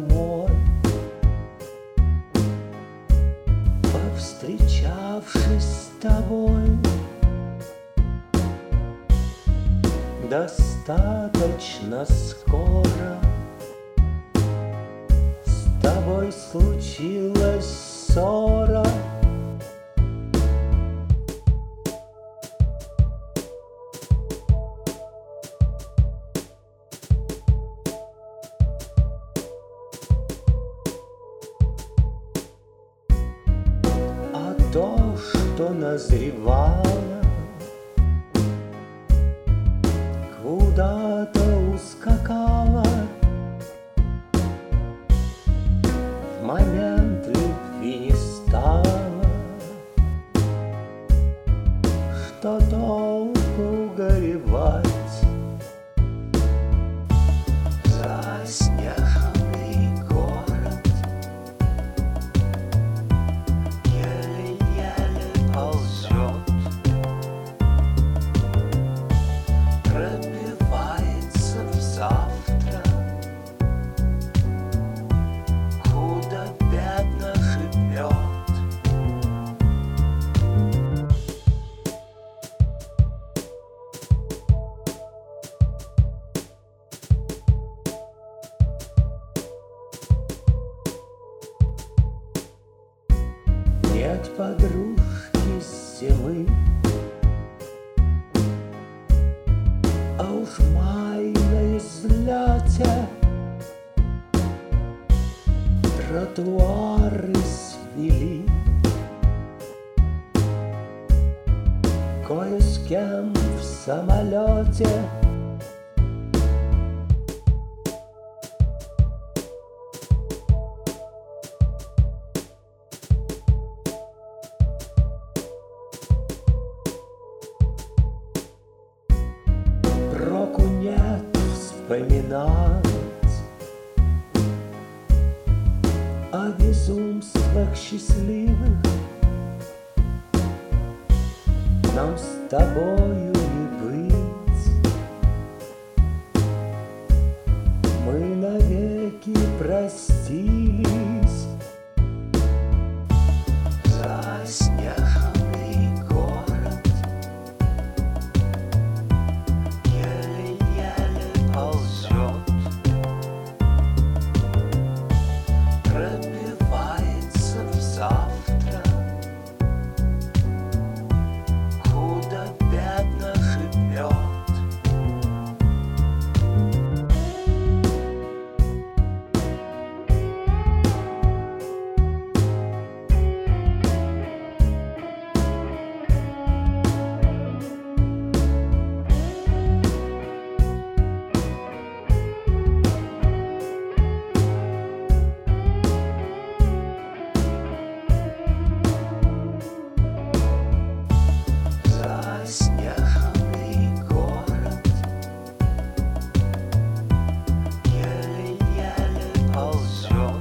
домой, повстречавшись с тобой. Достаточно скоро с тобой случилась ссора. А то, что назревало, куда-то ускакала. В момент любви не стало, что толку горевать. Заснеженный город еле-еле ползет, пробивается в завтра, худо-бедно живет. Нет подружки с зимы, а уж май на излете. Тротуары свели, кое с кем в самолете. Проку нет вспоминать о безумствах счастливых. Нам с тобою не быть, мы навеки простились. Заснеженный город еле-еле ползет, пробивается в завтра, худо-бедно живет. Заснеженный город еле-еле ползет,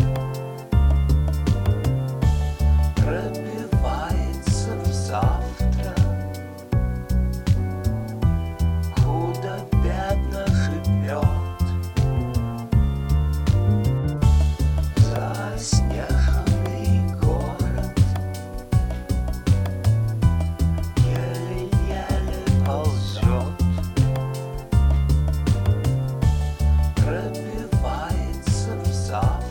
пробивается в завтра, худо-бедно живет. Заснеженный город еле-еле ползет, пробивается в завтра,